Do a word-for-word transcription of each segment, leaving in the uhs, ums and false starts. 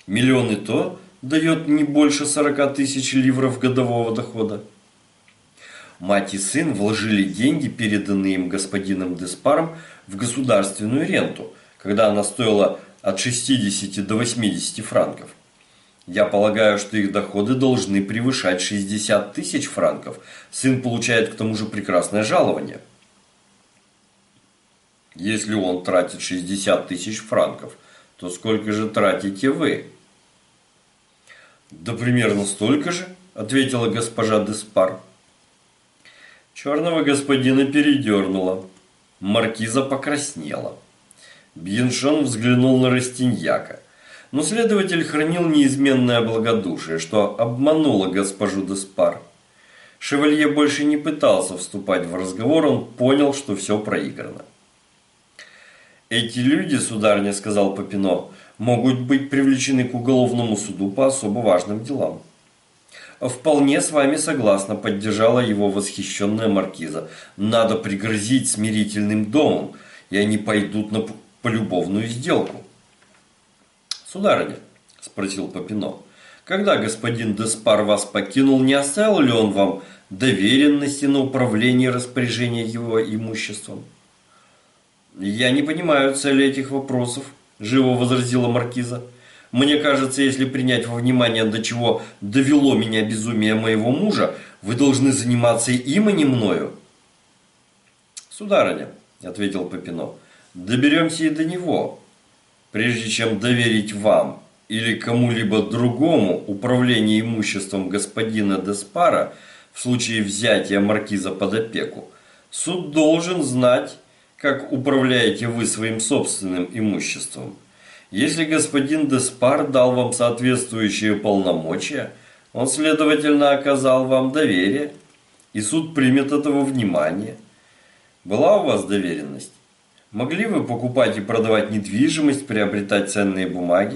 Миллион и то дает не больше сорока тысяч ливров годового дохода. Мать и сын вложили деньги, переданные им господином Деспаром, в государственную ренту, когда она стоила от шестидесяти до восьмидесяти франков. Я полагаю, что их доходы должны превышать шестьдесят тысяч франков. Сын получает к тому же прекрасное жалование. Если он тратит шестьдесят тысяч франков, то сколько же тратите вы? Да примерно столько же, ответила госпожа Деспар. Черного господина передернуло. Маркиза покраснела. Бьеншон взглянул на Растиньяка. Но следователь хранил неизменное благодушие, что обмануло госпожу Деспар. Шевалье больше не пытался вступать в разговор, он понял, что все проиграно. «Эти люди, сударыня, — сказал Попино, — могут быть привлечены к уголовному суду по особо важным делам». «Вполне с вами согласна», — поддержала его восхищенная маркиза. «Надо пригрозить смирительным домом, и они пойдут на полюбовную сделку». «Сударыня, — спросил Попино, — когда господин Деспар вас покинул, не оставил ли он вам доверенности на управление и распоряжение его имуществом?» «Я не понимаю цели этих вопросов», – живо возразила маркиза. «Мне кажется, если принять во внимание, до чего довело меня безумие моего мужа, вы должны заниматься им, а не мною». «Сударыня, – ответил Попино, – доберемся и до него. Прежде чем доверить вам или кому-либо другому управление имуществом господина Деспара в случае взятия маркиза под опеку, суд должен знать, как управляете вы своим собственным имуществом. Если господин Деспар дал вам соответствующие полномочия, он, следовательно, оказал вам доверие, и суд примет это во внимание. Была у вас доверенность? Могли вы покупать и продавать недвижимость, приобретать ценные бумаги?»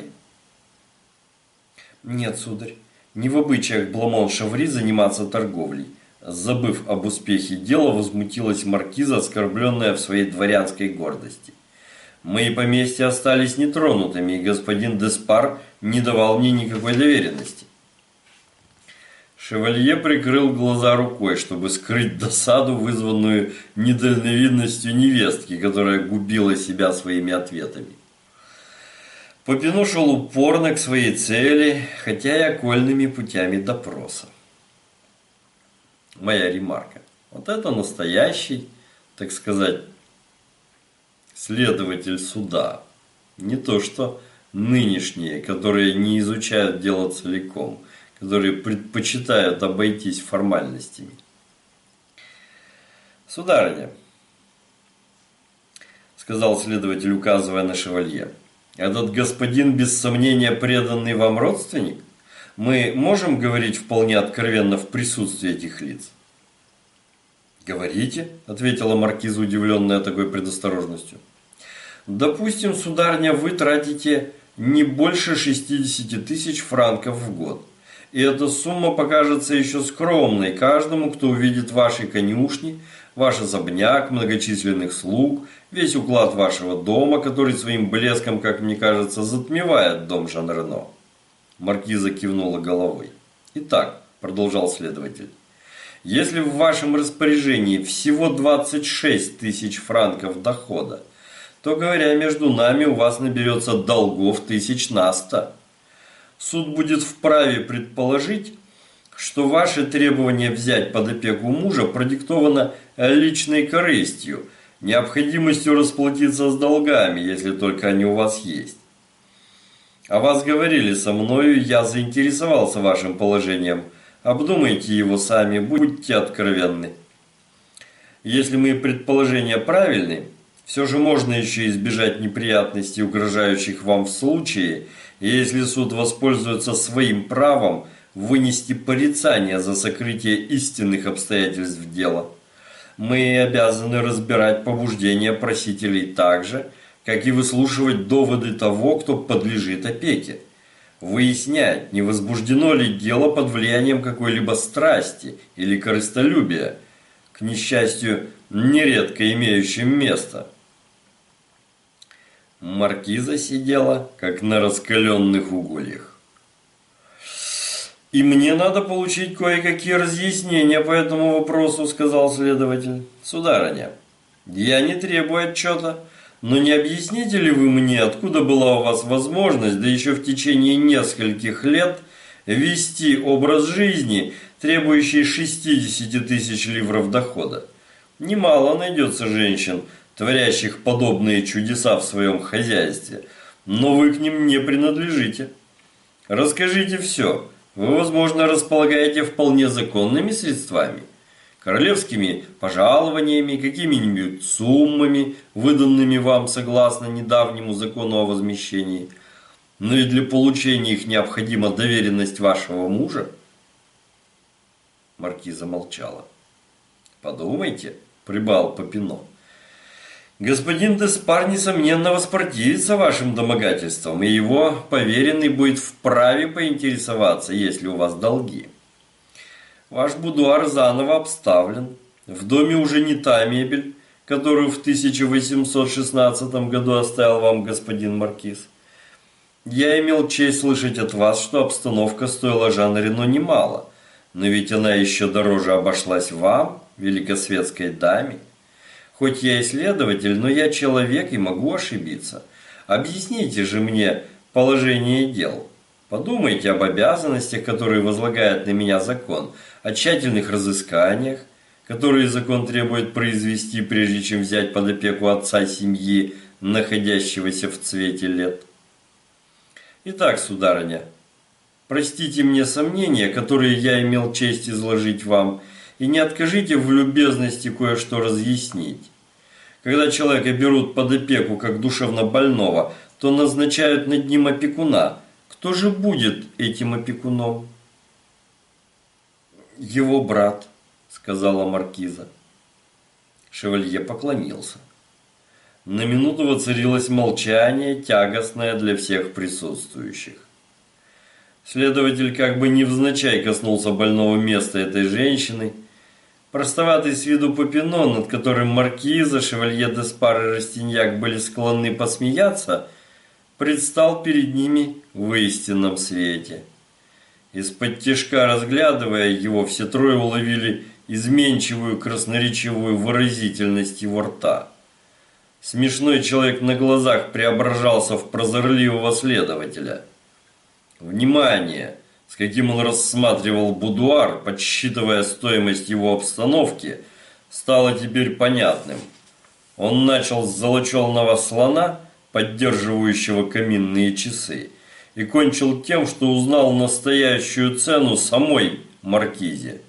«Нет, сударь, не в обычаях Бламон-Шаври заниматься торговлей». Забыв об успехе дела, возмутилась маркиза, оскорбленная в своей дворянской гордости. «Мои поместья остались нетронутыми, и господин Деспар не давал мне никакой доверенности». Шевалье прикрыл глаза рукой, чтобы скрыть досаду, вызванную недальновидностью невестки, которая губила себя своими ответами. Попино шел упорно к своей цели, хотя и окольными путями допроса. Моя ремарка. Вот это настоящий, так сказать, следователь суда. Не то что нынешние, которые не изучают дело целиком, которые предпочитают обойтись формальностями. «Сударыня, — сказал следователь, указывая на шевалье, — этот господин без сомнения преданный вам родственник? Мы можем говорить вполне откровенно в присутствии этих лиц?» «Говорите, — ответила маркиза, удивленная такой предосторожностью. Допустим, сударыня, вы тратите не больше шестидесяти тысяч франков в год. И эта сумма покажется еще скромной каждому, кто увидит ваши конюшни, ваш особняк, многочисленных слуг, весь уклад вашего дома, который своим блеском, как мне кажется, затмевает дом Жан-Рено». Маркиза кивнула головой. «Итак, — продолжал следователь, — если в вашем распоряжении всего двадцать шесть тысяч франков дохода, то, говоря между нами, у вас наберется долгов тысяч на сто. Суд будет вправе предположить, что ваше требование взять под опеку мужа продиктовано личной корыстью, необходимостью расплатиться с долгами, если только они у вас есть. О вас говорили со мною, я заинтересовался вашим положением. Обдумайте его сами, будьте откровенны. Если мои предположения правильны, все же можно еще избежать неприятностей, угрожающих вам в случае, если суд воспользуется своим правом вынести порицание за сокрытие истинных обстоятельств дела. Мы обязаны разбирать побуждения просителей так же, как и выслушивать доводы того, кто подлежит опеке. Выяснять, не возбуждено ли дело под влиянием какой-либо страсти или корыстолюбия, к несчастью, нередко имеющим место. Маркиза сидела, как на раскаленных угольях. «И мне надо получить кое-какие разъяснения по этому вопросу», — сказал следователь. «Сударыня, я не требую отчета, но не объясните ли вы мне, откуда была у вас возможность, да еще в течение нескольких лет, вести образ жизни, требующий шестьдесят тысяч ливров дохода? Немало найдется женщин, творящих подобные чудеса в своем хозяйстве, но вы к ним не принадлежите. Расскажите все. Вы, возможно, располагаете вполне законными средствами, королевскими пожалованиями, какими-нибудь суммами, выданными вам согласно недавнему закону о возмещении. Но и для получения их необходима доверенность вашего мужа». Маркиза молчала. «Подумайте», – прибавил Попино. «Господин Деспар, несомненно, воспротивится вашим домогательствам, и его поверенный будет вправе поинтересоваться, есть ли у вас долги. Ваш будуар заново обставлен. В доме уже не та мебель, которую в тысяча восемьсот шестнадцатом году оставил вам господин маркиз. Я имел честь слышать от вас, что обстановка стоила Жан Рено немало, но ведь она еще дороже обошлась вам, великосветской даме. Хоть я и следователь, но я человек и могу ошибиться. Объясните же мне положение дел. Подумайте об обязанностях, которые возлагает на меня закон, о тщательных разысканиях, которые закон требует произвести, прежде чем взять под опеку отца семьи, находящегося в цвете лет. Итак, сударыня, простите мне сомнения, которые я имел честь изложить вам, и не откажите в любезности кое-что разъяснить. Когда человека берут под опеку как душевно больного, то назначают над ним опекуна. Кто же будет этим опекуном?» «Его брат», — сказала маркиза. Шевалье поклонился. На минуту воцарилось молчание, тягостное для всех присутствующих. Следователь как бы невзначай коснулся больного места этой женщины. Простоватый с виду Попино, над которым маркиза, шевалье Деспар и Растиньяк были склонны посмеяться, предстал перед ними в истинном свете. Из-под тишка разглядывая его, все трое уловили изменчивую красноречивую выразительность его рта. Смешной человек на глазах преображался в прозорливого следователя. Внимание, с каким он рассматривал будуар, подсчитывая стоимость его обстановки, стало теперь понятным. Он начал с золоченого слона, поддерживающего каминные часы, и кончил тем, что узнал настоящую цену самой маркизе.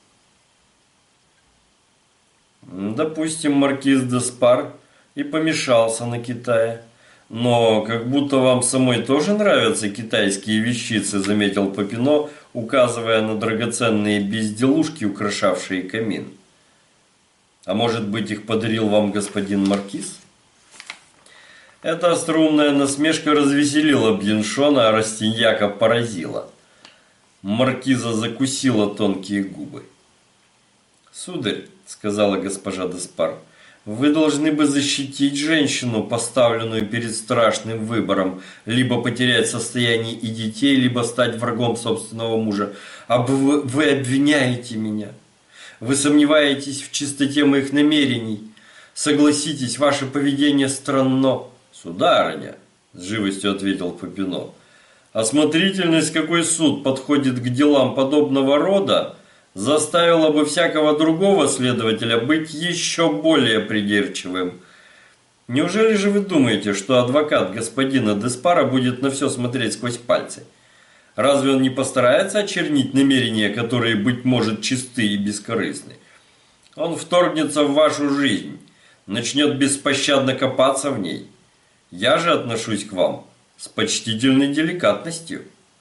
Допустим, маркиз Деспар и помешался на Китае. «Но как будто вам самой тоже нравятся китайские вещицы», — заметил Попино, указывая на драгоценные безделушки, украшавшие камин. «А может быть, их подарил вам господин маркиз?» Эта остроумная насмешка развеселила Бьеншона, а Растиньяка поразила. Маркиза закусила тонкие губы. «Сударь», — сказала госпожа Деспар, — «вы должны бы защитить женщину, поставленную перед страшным выбором, либо потерять состояние и детей, либо стать врагом собственного мужа. А вы, вы обвиняете меня. Вы сомневаетесь в чистоте моих намерений. Согласитесь, ваше поведение странно». «Сударыня», – с живостью ответил Попино, – «осмотрительность, какой суд подходит к делам подобного рода, заставила бы всякого другого следователя быть еще более придирчивым. Неужели же вы думаете, что адвокат господина Деспара будет на все смотреть сквозь пальцы? Разве он не постарается очернить намерения, которые, быть может, чисты и бескорыстны? Он вторгнется в вашу жизнь, начнет беспощадно копаться в ней. Я же отношусь к вам с почтительной деликатностью».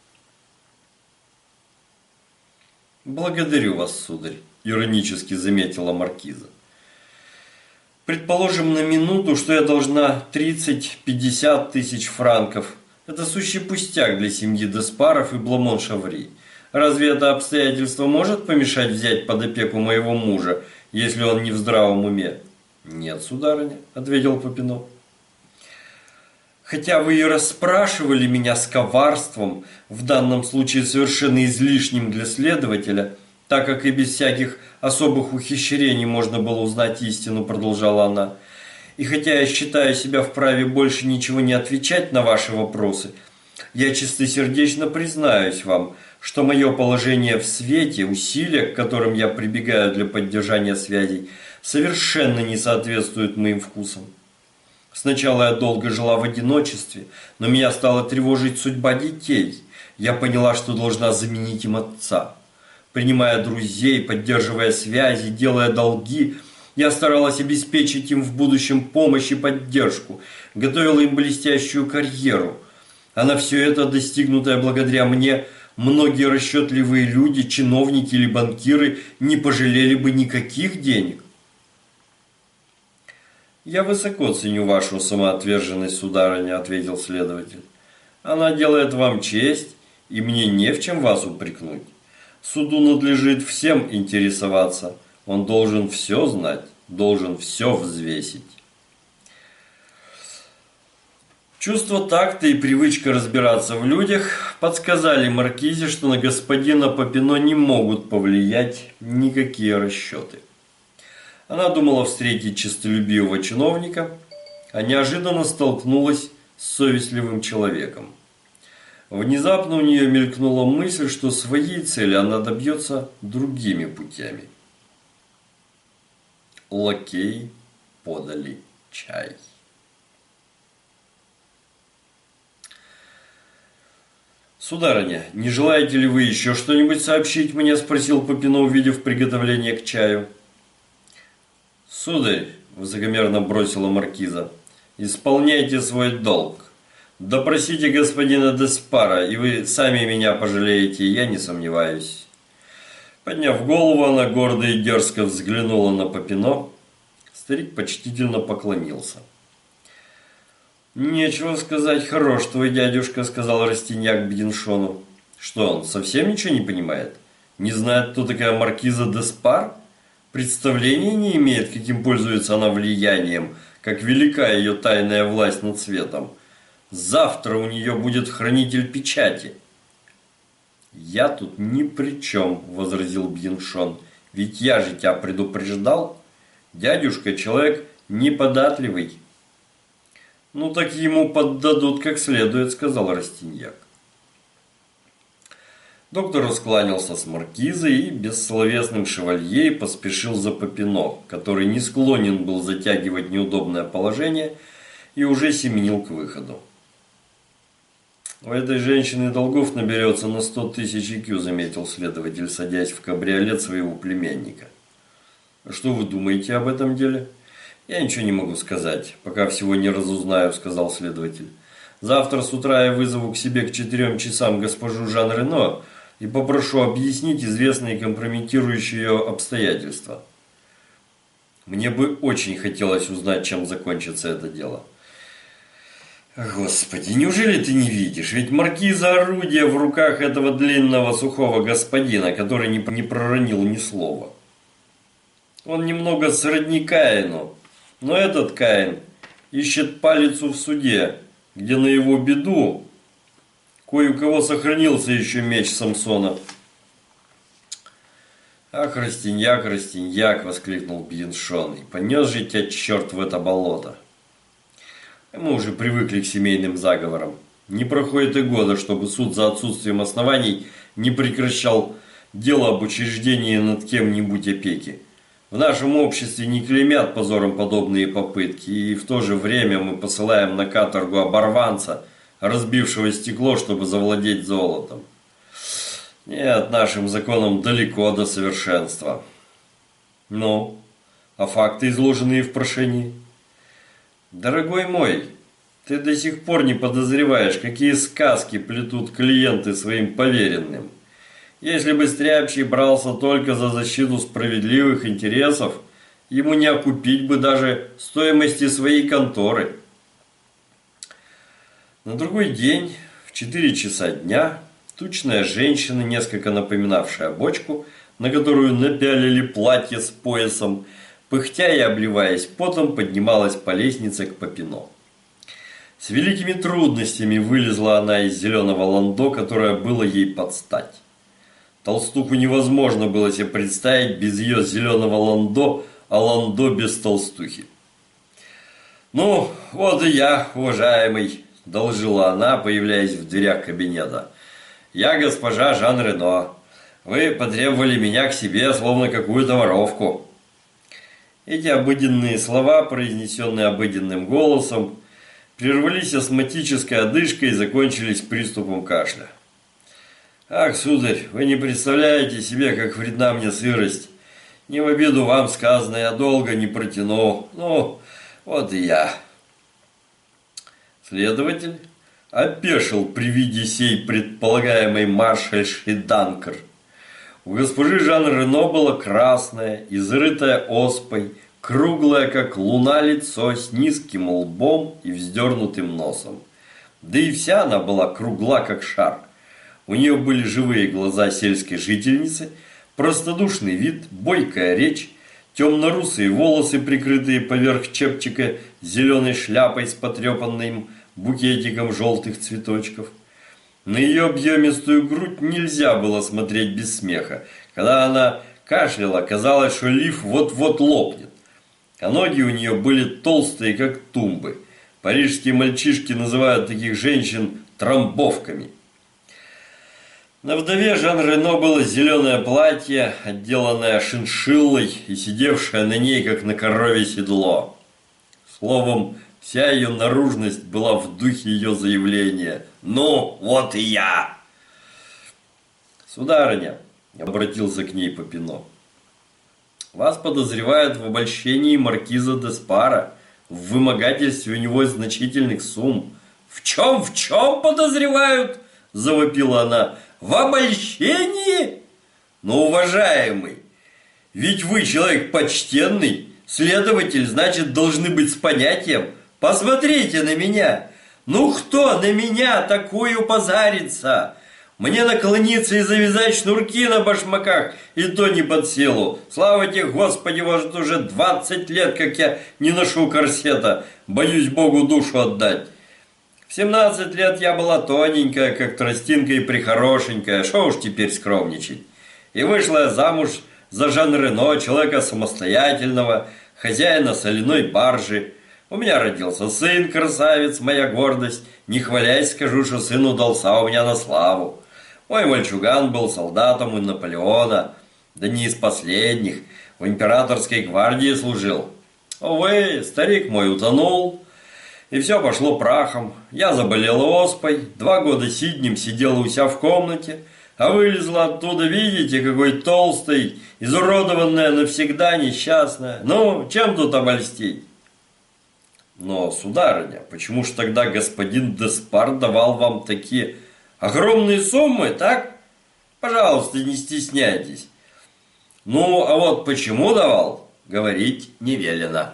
«Благодарю вас, сударь», – иронически заметила маркиза. «Предположим на минуту, что я должна тридцать-пятьдесят тысяч франков. Это сущий пустяк для семьи Деспаров и Бламон-Шаври. Разве это обстоятельство может помешать взять под опеку моего мужа, если он не в здравом уме?» «Нет, сударыня», – ответил Попино. Хотя вы и расспрашивали меня с коварством, в данном случае совершенно излишним для следователя, так как и без всяких особых ухищрений можно было узнать истину, продолжала она. И хотя я считаю себя вправе больше ничего не отвечать на ваши вопросы, я чистосердечно признаюсь вам, что мое положение в свете, усилия, к которым я прибегаю для поддержания связей, совершенно не соответствуют моим вкусам. Сначала я долго жила в одиночестве, но меня стала тревожить судьба детей. Я поняла, что должна заменить им отца. Принимая друзей, поддерживая связи, делая долги, я старалась обеспечить им в будущем помощь и поддержку, готовила им блестящую карьеру. А на все это, достигнутое благодаря мне, многие расчетливые люди, чиновники или банкиры не пожалели бы никаких денег. «Я высоко ценю вашу самоотверженность, сударыня», – ответил следователь. «Она делает вам честь, и мне не в чем вас упрекнуть. Суду надлежит всем интересоваться. Он должен все знать, должен все взвесить». Чувство такта и привычка разбираться в людях подсказали маркизе, что на господина Попино не могут повлиять никакие расчеты. Она думала встретить честолюбивого чиновника, а неожиданно столкнулась с совестливым человеком. Внезапно у нее мелькнула мысль, что своей цели она добьется другими путями. Лакеи подали чай. «Сударыня, не желаете ли вы еще что-нибудь сообщить мне?» – спросил Попино, увидев приготовление к чаю. «Сударь», – высокомерно бросила маркиза, – «исполняйте свой долг. Допросите господина Деспара, и вы сами меня пожалеете, я не сомневаюсь». Подняв голову, она гордо и дерзко взглянула на Попино. Старик почтительно поклонился. «Нечего сказать, хорош твой дядюшка», – сказал Растиньяк Бьеншону. «Что, он совсем ничего не понимает? Не знает, кто такая маркиза Деспар? Представления не имеет, каким пользуется она влиянием, как велика ее тайная власть над светом. Завтра у нее будет хранитель печати». «Я тут ни при чем», – возразил Бьеншон, – «ведь я же тебя предупреждал. Дядюшка человек неподатливый». «Ну так ему поддадут как следует», – сказал Растиньяк. Доктор раскланялся с маркизой и бессловесным шевалье поспешил за Попино, который не склонен был затягивать неудобное положение и уже семенил к выходу. «У этой женщины долгов наберется на сто тысяч икю», – заметил следователь, садясь в кабриолет своего племянника. «Что вы думаете об этом деле?» «Я ничего не могу сказать, пока всего не разузнаю», – сказал следователь. «Завтра с утра я вызову к себе к четырем часам госпожу Жан Рено и попрошу объяснить известные компрометирующие ее обстоятельства. Мне бы очень хотелось узнать, чем закончится это дело». «Господи, неужели ты не видишь? Ведь маркиза орудие в руках этого длинного сухого господина, который не, не проронил ни слова. Он немного сродни Каину, но этот Каин ищет палицу в суде, где на его беду кое у кого сохранился еще меч Самсона». «Ах, Растиньяк, Растиньяк!» – воскликнул Бьеншон. «И понес же тебя черт в это болото!» Мы уже привыкли к семейным заговорам. Не проходит и года, чтобы суд за отсутствием оснований не прекращал дело об учреждении над кем-нибудь опеки. В нашем обществе не клеймят позором подобные попытки, и в то же время мы посылаем на каторгу оборванца, разбившего стекло, чтобы завладеть золотом. Нет, нашим законам далеко до совершенства. Ну, а факты, изложенные в прошении? Дорогой мой, ты до сих пор не подозреваешь, какие сказки плетут клиенты своим поверенным. Если бы Стряпчий брался только за защиту справедливых интересов, ему не окупить бы даже стоимости своей конторы. На другой день, в четыре часа дня, тучная женщина, несколько напоминавшая бочку, на которую напялили платье с поясом, пыхтя и обливаясь потом, поднималась по лестнице к Попино. С великими трудностями вылезла она из зеленого ландо, которое было ей под стать. Толстуху невозможно было себе представить без ее зеленого ландо, а ландо без толстухи. «Ну, вот и я, уважаемый», – доложила она, появляясь в дверях кабинета. «Я госпожа Жан Рено. Вы потребовали меня к себе, словно какую-то воровку». Эти обыденные слова, произнесенные обыденным голосом, прервались астматической одышкой и закончились приступом кашля. «Ах, сударь, вы не представляете себе, как вредна мне сырость. Не в обиду вам сказано, я долго не протяну. Ну, вот и я». Следователь опешил при виде сей предполагаемой маршальши Данкер. У госпожи Жан Рено было красное, изрытое оспой, круглое, как луна, лицо с низким лбом и вздернутым носом. Да и вся она была кругла, как шар. У нее были живые глаза сельской жительницы, простодушный вид, бойкая речь, темно-русые волосы, прикрытые поверх чепчика зеленой шляпой с потрепанным букетиком желтых цветочков. На ее объемистую грудь нельзя было смотреть без смеха. Когда она кашляла, казалось, что лиф вот-вот лопнет. А ноги у нее были толстые, как тумбы. Парижские мальчишки называют таких женщин трамбовками. На вдове Жан Рено было зеленое платье, отделанное шиншиллой и сидевшее на ней, как на корове седло. Словом, вся ее наружность была в духе ее заявления. «Ну, вот и я!» «Сударыня», — обратился к ней Попино, — «вас подозревают в обольщении маркиза де Спара, в вымогательстве у него значительных сумм». «В чем, в чем подозревают?» – завопила она. «В обольщении? Ну, уважаемый, ведь вы человек почтенный, следователь, значит, должны быть с понятием. Посмотрите на меня. Ну, кто на меня такую позарится? Мне наклониться и завязать шнурки на башмаках, и то не под силу. Слава тебе, Господи, может, уже двадцать лет, как я не ношу корсета. Боюсь Богу душу отдать. В семнадцать лет я была тоненькая, как тростинка, и прихорошенькая. Шо уж теперь скромничать. И вышла я замуж за Жан Рено, человека самостоятельного, хозяина соляной баржи. У меня родился сын, красавец, моя гордость. Не хвалясь, скажу, что сын удался у меня на славу. Мой мальчуган был солдатом у Наполеона, да не из последних, в императорской гвардии служил. Увы, старик мой утонул, и все пошло прахом. Я заболела оспой, два года сиднем сидела у себя в комнате, а вылезла оттуда, видите, какой толстый, изуродованная навсегда, несчастная. Ну, чем тут обольстить? Но, сударыня, почему ж тогда господин де Спар давал вам такие огромные суммы, так? Пожалуйста, не стесняйтесь. Ну, а вот почему давал, говорить не велено.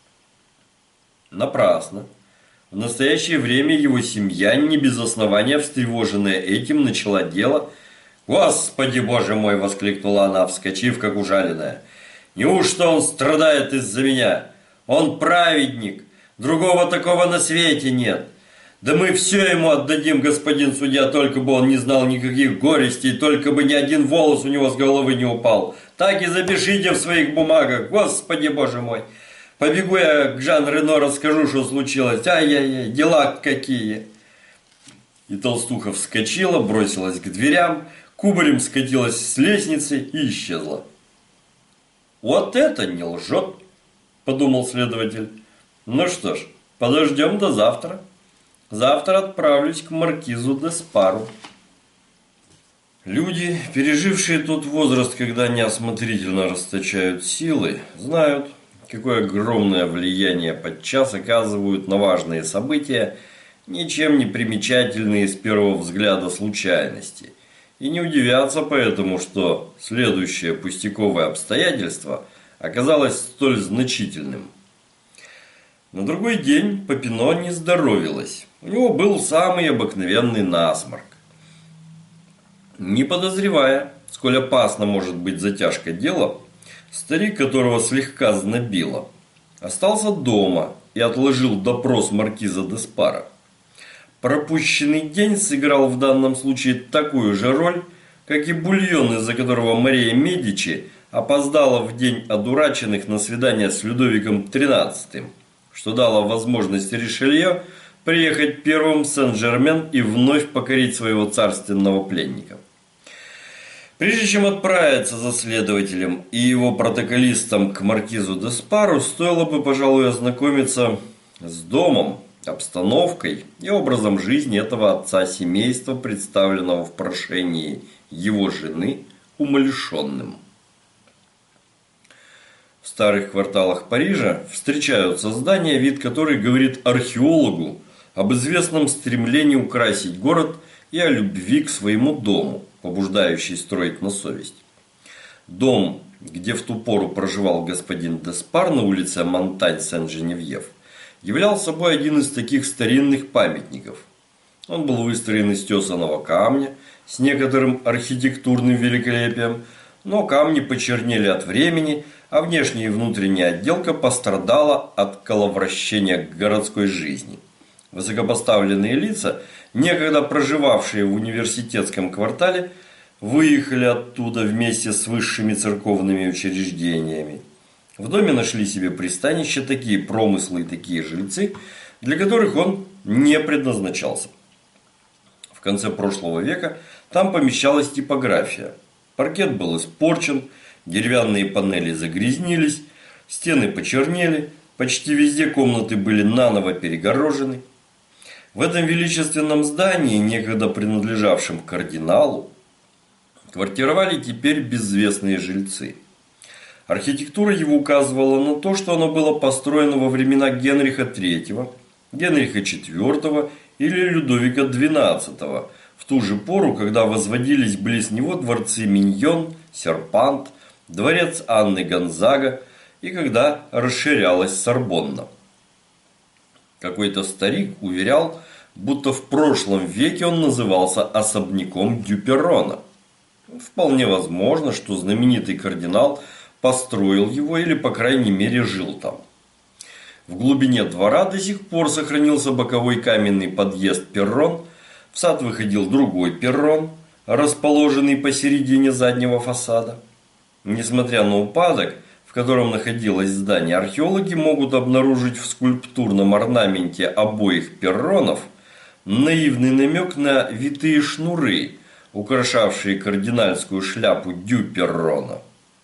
Напрасно. В настоящее время его семья, не без основания встревоженная этим, начала дело. «Господи, боже мой!» – воскликнула она, вскочив, как ужаленная. «Неужто он страдает из-за меня? Он праведник! Другого такого на свете нет! Да мы все ему отдадим, господин судья, только бы он не знал никаких горестей, только бы ни один волос у него с головы не упал! Так и запишите в своих бумагах! Господи, боже мой! Побегу я к Жан Рено, расскажу, что случилось! Ай-яй-яй, дела какие!» И толстуха вскочила, бросилась к дверям, кубарем скатилась с лестницы и исчезла. «Вот это не лжет!» – подумал следователь. «Ну что ж, подождем до завтра. Завтра отправлюсь к маркизу де Спару». Люди, пережившие тот возраст, когда неосмотрительно расточают силы, знают, какое огромное влияние подчас оказывают на важные события, ничем не примечательные с первого взгляда случайности, и не удивятся поэтому, что следующее пустяковое обстоятельство оказалось столь значительным. На другой день Попино не здоровилась. У него был самый обыкновенный насморк. Не подозревая, сколь опасно может быть затяжка дела, старик, которого слегка знобило, остался дома и отложил допрос маркиза де Спара. Пропущенный день сыграл в данном случае такую же роль, как и бульон, из-за которого Мария Медичи опоздала в день одураченных на свидание с Людовиком тринадцатым, что дало возможность Ришелье приехать первым в Сен-Жермен и вновь покорить своего царственного пленника. Прежде чем отправиться за следователем и его протоколистом к маркизу де Спару, стоило бы, пожалуй, ознакомиться с домом, обстановкой и образом жизни этого отца семейства, представленного в прошении его жены умалишенным. В старых кварталах Парижа встречаются здания, вид которых говорит археологу об известном стремлении украсить город и о любви к своему дому, побуждающей строить на совесть. Дом, где в ту пору проживал господин де Спар на улице Монтань-Сен-Женевьев, являл собой один из таких старинных памятников. Он был выстроен из тесаного камня с некоторым архитектурным великолепием, но камни почернели от времени, а внешняя и внутренняя отделка пострадала от коловращения городской жизни. Высокопоставленные лица, некогда проживавшие в университетском квартале, выехали оттуда вместе с высшими церковными учреждениями. В доме нашли себе пристанище такие промыслы и такие жильцы, для которых он не предназначался. В конце прошлого века там помещалась типография. Паркет был испорчен, деревянные панели загрязнились, стены почернели, почти везде комнаты были наново перегорожены. В этом величественном здании, некогда принадлежавшем кардиналу, квартировали теперь безвестные жильцы. Архитектура его указывала на то, что оно было построено во времена Генриха третьего, Генриха четвёртого или Людовика двенадцатого, в ту же пору, когда возводились близ него дворцы Миньон, Серпант, дворец Анны Гонзага и когда расширялась Сорбонна. Какой-то старик уверял, будто в прошлом веке он назывался особняком Дюперрона. Вполне возможно, что знаменитый кардинал построил его или, по крайней мере, жил там. В глубине двора до сих пор сохранился боковой каменный подъезд-перрон, в сад выходил другой перрон, расположенный посередине заднего фасада. Несмотря на упадок, в котором находилось здание, археологи могут обнаружить в скульптурном орнаменте обоих перронов наивный намек на витые шнуры, украшавшие кардинальскую шляпу Дюперрона.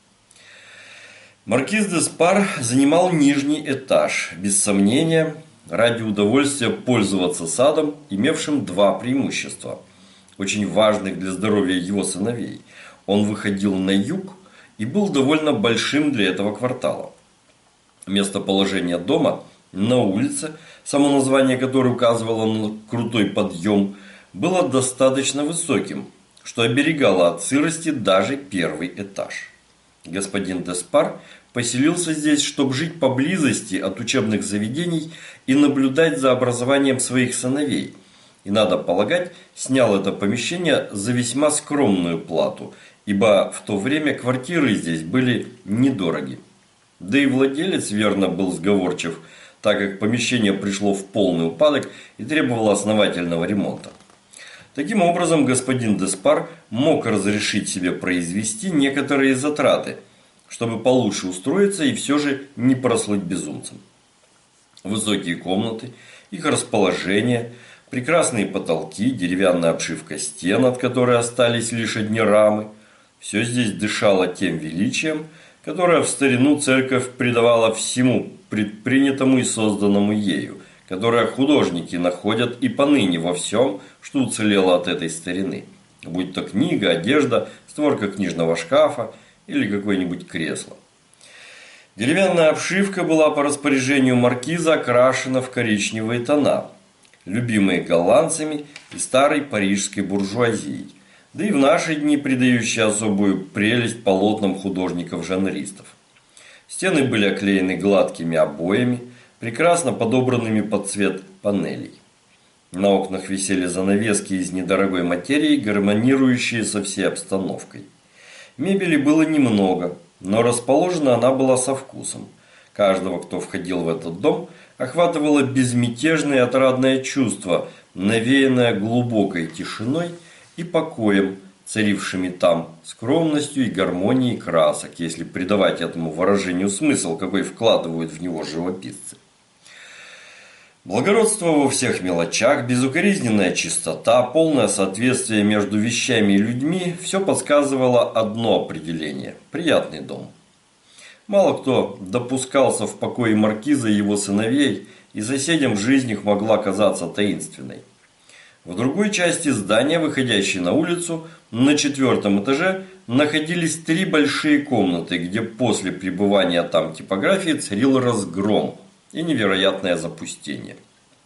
Маркиз де Спар занимал нижний этаж, без сомнения, ради удовольствия пользоваться садом, имевшим два преимущества, очень важных для здоровья его сыновей. Он выходил на юг и был довольно большим для этого квартала. Местоположение дома на улице, само название которой указывало на крутой подъем, было достаточно высоким, что оберегало от сырости даже первый этаж. Господин де Спар поселился здесь, чтобы жить поблизости от учебных заведений и наблюдать за образованием своих сыновей. И, надо полагать, снял это помещение за весьма скромную плату, ибо в то время квартиры здесь были недороги. Да и владелец, верно, был сговорчив, так как помещение пришло в полный упадок и требовало основательного ремонта. Таким образом, господин де Спар мог разрешить себе произвести некоторые затраты, чтобы получше устроиться и все же не прослыть безумцем. Высокие комнаты, их расположение, прекрасные потолки, деревянная обшивка стен, от которой остались лишь одни рамы – все здесь дышало тем величием, которое в старину церковь придавала всему предпринятому и созданному ею, которое художники находят и поныне во всем, что уцелело от этой старины, будь то книга, одежда, створка книжного шкафа или какое-нибудь кресло. Деревянная обшивка была по распоряжению маркиза окрашена в коричневые тона, любимые голландцами и старой парижской буржуазией, да и в наши дни придающие особую прелесть полотнам художников-жанристов. Стены были оклеены гладкими обоями, прекрасно подобранными под цвет панелей. На окнах висели занавески из недорогой материи, гармонирующие со всей обстановкой. Мебели было немного, но расположена она была со вкусом. Каждого, кто входил в этот дом, охватывало безмятежное и отрадное чувство навеянная глубокой тишиной и покоем, царившими там, скромностью и гармонией красок, если придавать этому выражению смысл, какой вкладывают в него живописцы. Благородство во всех мелочах, безукоризненная чистота, полное соответствие между вещами и людьми – все подсказывало одно определение – приятный дом. Мало кто допускался в покое маркиза и его сыновей, и соседям жизнь их могла казаться таинственной. В другой части здания, выходящей на улицу, на четвертом этаже находились три большие комнаты, где после пребывания там типографии царил разгром и невероятное запустение.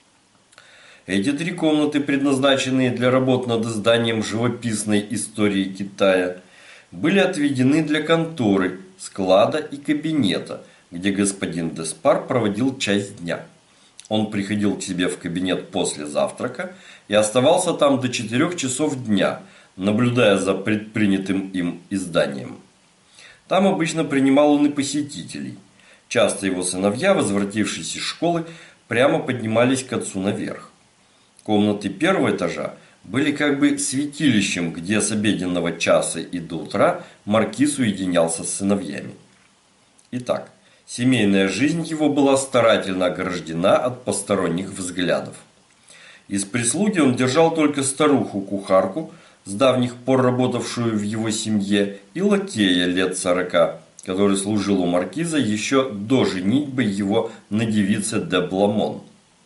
Эти три комнаты, предназначенные для работ над изданием живописной истории Китая, были отведены для конторы, склада и кабинета, где господин Деспар проводил часть дня. Он приходил к себе в кабинет после завтрака и оставался там до четырёх часов дня, наблюдая за предпринятым им изданием. Там обычно принимал он и посетителей. Часто его сыновья, возвратившись из школы, прямо поднимались к отцу наверх. Комнаты первого этажа были как бы святилищем, где с обеденного часа и до утра маркиз уединялся с сыновьями. Итак, семейная жизнь его была старательно ограждена от посторонних взглядов. Из прислуги он держал только старуху-кухарку, с давних пор работавшую в его семье, и лакея лет сорока, который служил у маркиза еще до женитьбы его на девице де Бламон.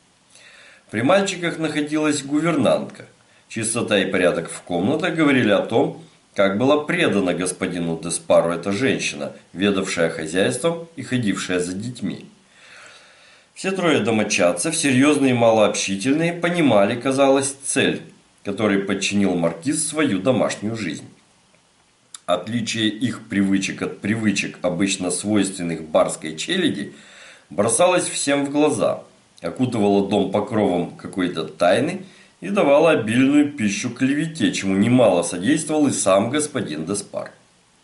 При мальчиках находилась гувернантка. Чистота и порядок в комнатах говорили о том, как была предана господину Деспару эта женщина, ведавшая хозяйством и ходившая за детьми. Все трое домочадцев, серьезные и малообщительные, понимали, казалось, цель, которой подчинил маркиз свою домашнюю жизнь. Отличие их привычек от привычек, обычно свойственных барской челяди, бросалось всем в глаза, окутывало дом покровом какой-то тайны и давало обильную пищу клевете, чему немало содействовал и сам господин Деспар.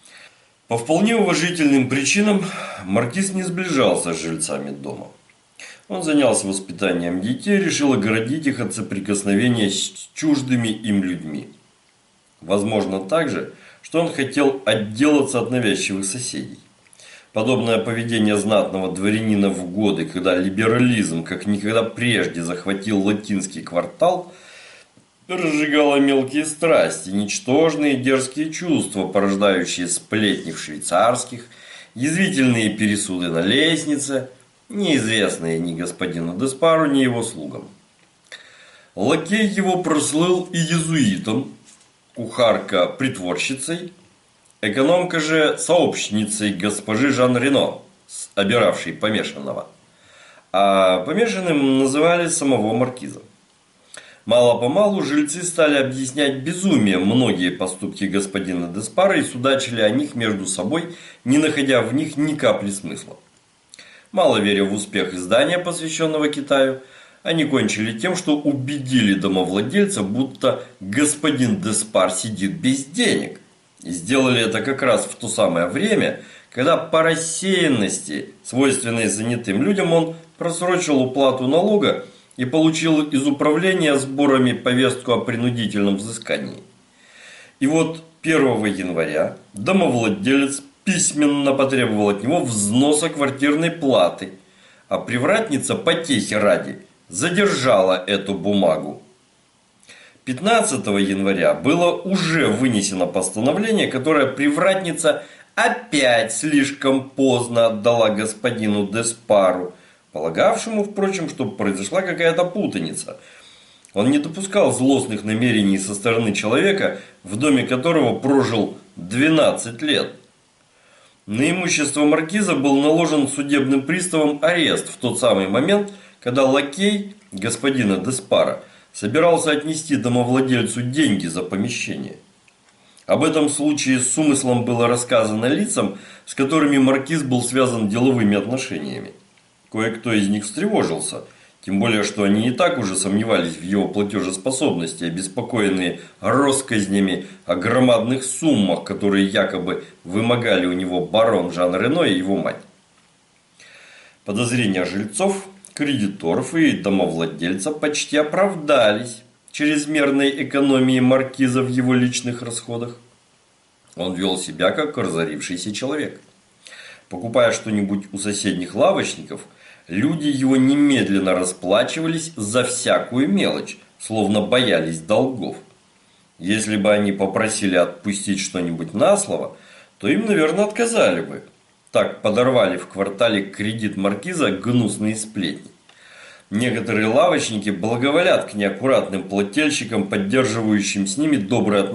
По вполне уважительным причинам маркиз не сближался с жильцами дома. Он занялся воспитанием детей, решил оградить их от соприкосновения с чуждыми им людьми. Возможно также, что он хотел отделаться от навязчивых соседей. Подобное поведение знатного дворянина в годы, когда либерализм как никогда прежде захватил латинский квартал, разжигало мелкие страсти, ничтожные дерзкие чувства, порождающие сплетни в швейцарских, язвительные пересуды на лестнице, неизвестные ни господину Деспару, ни его слугам. Лакей его прослыл и иезуитом, кухарка притворщицей, экономка же сообщницей госпожи Жан Рено, обиравшей помешанного. А помешанным называли самого маркиза. Мало-помалу жильцы стали объяснять безумием многие поступки господина Деспара и судачили о них между собой, не находя в них ни капли смысла. Мало веря в успех издания, посвященного Китаю, они кончили тем, что убедили домовладельца, будто господин Деспар сидит без денег. И сделали это как раз в то самое время, когда по рассеянности, свойственной занятым людям, он просрочил уплату налога и получил из управления сборами повестку о принудительном взыскании. И вот первого января домовладелец письменно потребовал от него взноса квартирной платы, а привратница потехи ради задержала эту бумагу. пятнадцатого января было уже вынесено постановление, которое привратница опять слишком поздно отдала господину Деспару, полагавшему, впрочем, что произошла какая-то путаница. Он не допускал злостных намерений со стороны человека, в доме которого прожил двенадцать лет. На имущество маркиза был наложен судебным приставом арест в тот самый момент, когда лакей господина Деспара собирался отнести домовладельцу деньги за помещение. Об этом случае с умыслом было рассказано лицам, с которыми маркиз был связан деловыми отношениями. Кое-кто из них встревожился, тем более, что они и так уже сомневались в его платежеспособности, обеспокоенные россказнями о громадных суммах, которые якобы вымогали у него барон Жан Рено и его мать. Подозрения жильцов, кредиторов и домовладельца почти оправдались, чрезмерной экономии маркиза в его личных расходах. Он вел себя как разорившийся человек. Покупая что-нибудь у соседних лавочников, люди его немедленно расплачивались за всякую мелочь, словно боялись долгов. Если бы они попросили отпустить что-нибудь на слово, то им, наверное, отказали бы. Так подорвали в квартале кредит маркиза гнусные сплетни. Некоторые лавочники благоволят к неаккуратным плательщикам, поддерживающим с ними добрые отношения.